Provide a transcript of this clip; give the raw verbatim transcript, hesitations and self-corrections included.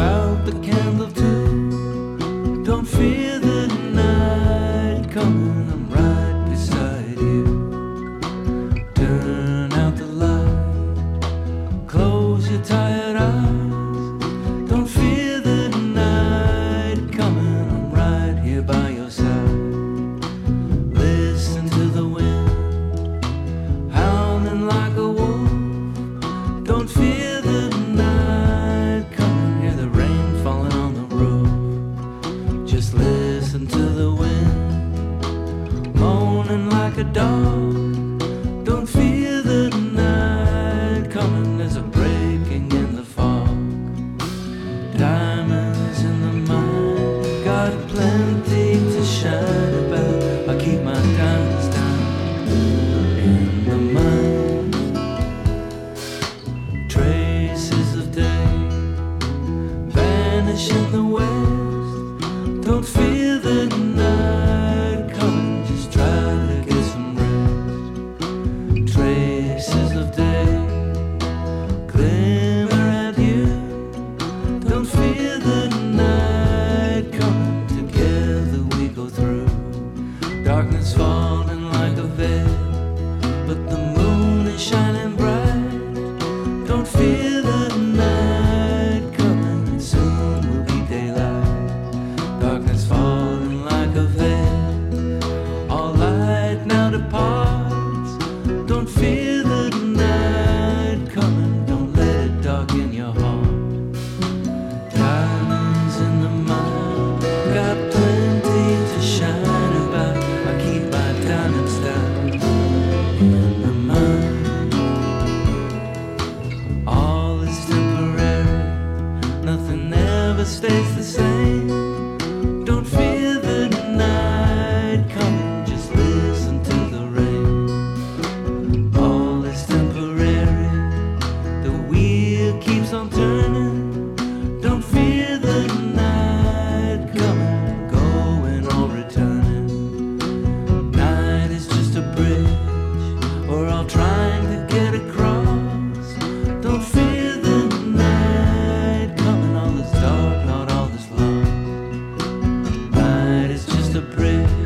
out the candle too. Don't fear the night coming, I'm right beside you. Turn out the light, close your tired eyes. Don't fear the night coming, I'm right here by your side. Listen to the wind howling like a wolf. Don't fear the night coming, hear the rain falling on the roof. Just listen to the wind moaning like a dog. Don't fear the night coming, there's a breaking in the fog. Diamonds in the mine, got plenty to shine about. I keep my diamonds down in the mine. Traces of day vanish in the west. Don't fear the night coming, just try to get some rest. Traces of day glimmer at you. Don't fear the night coming, together we go through. Darkness falling like a veil, but the moon is shining bright. Don't fear the night coming, and soon will be daylight. Darkness falling like a veil, all light now departs. Don't fear the night coming, don't let it darken your heart. Diamonds in the mine, got plenty to shine about. I keep my diamonds down in the mine. All is temporary, nothing ever stays the same. Don't fear the night coming, just listen to the rain. All is temporary, the wheel keeps on turning. Don't fear the night coming, going or returning. Night is just a bridge we're all trying to get across. Don't fear the night coming, all is dark, not all is lost. Night is just a bridge